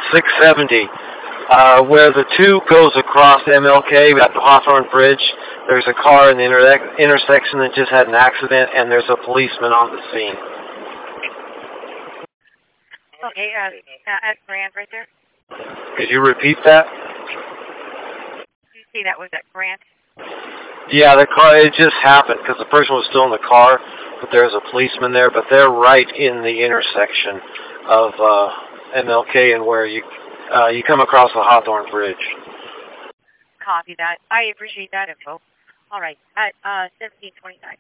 670. Where the 2 goes across MLK at the Hawthorne Bridge, there's a car in the intersection that just had an accident, and there's a policeman on the scene. Okay, at Grant right there. Could you repeat that? Did you see that was at Grant? Yeah, the car, it just happened because the person was still in the car, but there's a policeman there, but they're right in the intersection of MLK and where you come across the Hawthorne Bridge. Copy that. I appreciate that info. All right, at 1729.